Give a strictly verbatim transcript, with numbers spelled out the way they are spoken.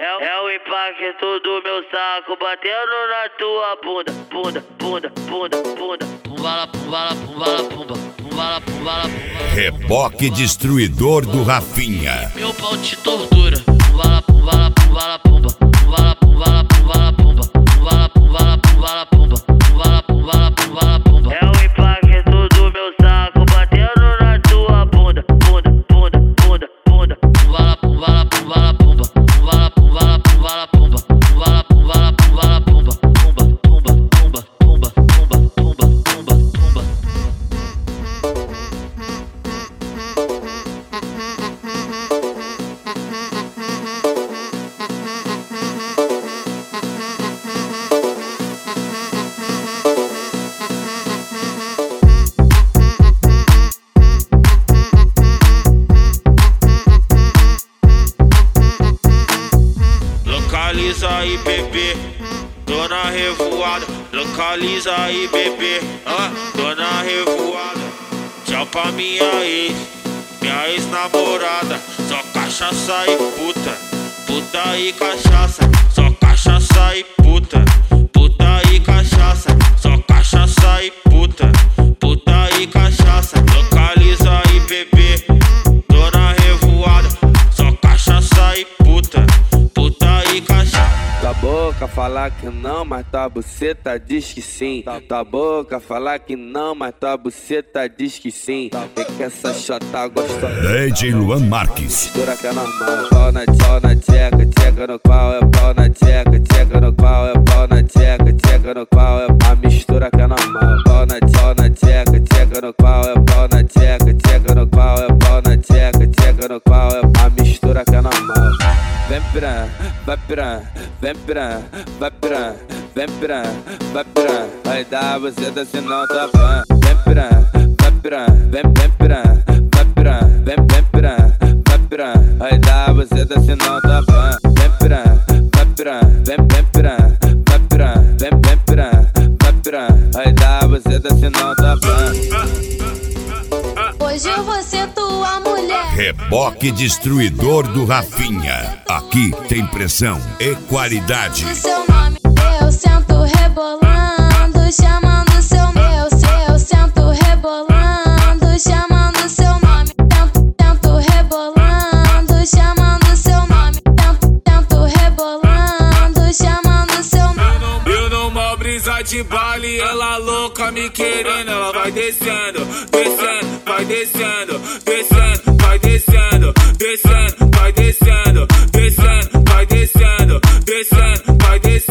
É, é o impacto do meu saco batendo na tua bunda, bunda, bunda, bunda, bunda. Pumbala, pumbala, pumbala, pumba, pumbala, pumbala, pumbala. Reboque destruidor do Rafinha. Meu pau te tortura. Pumbala, pumbala, pumbala, pumba, pumbala, pumbala, pumbala, pumba, pumbala, pumbala, pumbala, pumba, pumbala, pumbala, pumbala, pumba. É o impacto do meu saco batendo na tua bunda, bunda, bunda, bunda, bunda. Pumbala, pumbala, pumbala, pumba, pumbala, pumbala, pumbala, pumba, pumbala, pumbala, pumbala, pumba, pumba, pumba, pumba, pumba, pumba, pumba, pumba, pumba. Localiza aí, bebê, tô na revoada. Localiza aí, bebê, ah, tô na revoada. Tchau pra minha ex, minha ex-namorada. Só cachaça e puta, puta e cachaça. Só cachaça e puta, puta e cachaça. Só cachaça e puta, puta e cachaça. Localiza aí, bebê, tô na revoada. Só cachaça e puta, puta e cachaça. Tua boca falar que não, mas tua buceta diz que sim. Tua boca falar que não, mas tua buceta diz que sim. Vê que essa chota gostosa. D J Luan Marques. Mistura que é normal. Pau na, pau na tcheca, tcheca no qual é pau na tcheca, tcheca no qual é pau na tcheca, tcheca no qual é a mistura que é normal. Pau na, pau na tcheca, tcheca no qual é pau na tcheca, tcheca no qual é pau na tcheca, tcheca no qual é a mistura que é normal. Vem piranha, vai piranha, vem piranha, vai piranha, vem piranha, vai piranha. Vai dar você da senão tá pan. Vem piranha, vai piranha, vem, vem piranha, vai piranha, vem, vem piranha, vai piranha. Vai dar você da senão tá pan. Vem piranha, vai piranha, vem, vem piranha, vai piranha, vem, vem piranha, vai piranha. Vai dar você da senão tá pan. Hoje eu vou ser tua mulher. Reboque destruidor do Rafinha. Aqui tem pressão e qualidade. O seu nome eu sento rebolando, chamando seu meu, seu sento rebolando, chamando seu nome, tento, tento rebolando, chamando seu nome, tento, tento rebolando, chamando seu nome. Eu numa brisa de baile, ela louca me querendo, ela vai descendo, descendo, vai descendo, descendo, vai descendo, descendo, vai descendo, descendo, vai descendo, descendo, vai descendo.